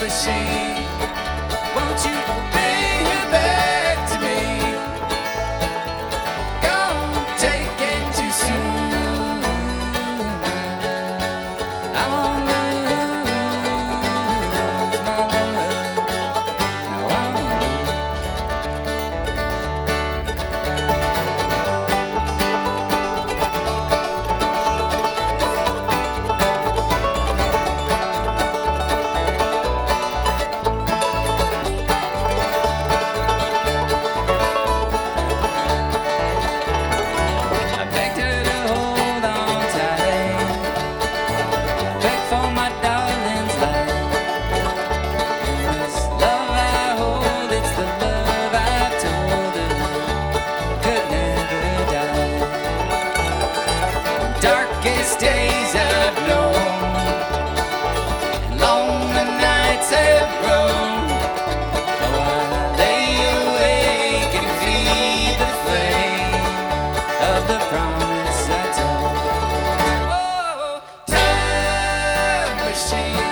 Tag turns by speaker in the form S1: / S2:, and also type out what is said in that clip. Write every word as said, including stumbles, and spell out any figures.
S1: machine. Won't you bring her back to me? Gone taken too soon. I won't lose my love. No, I won't. I begged her to hold on tight, begged for my darling's life. And this love I hold, it's the love I told her could never die. Darkest days I've known, and long the nights have grown. Oh, I lay awake and feed the flame of the promise I told. Oh, time machine.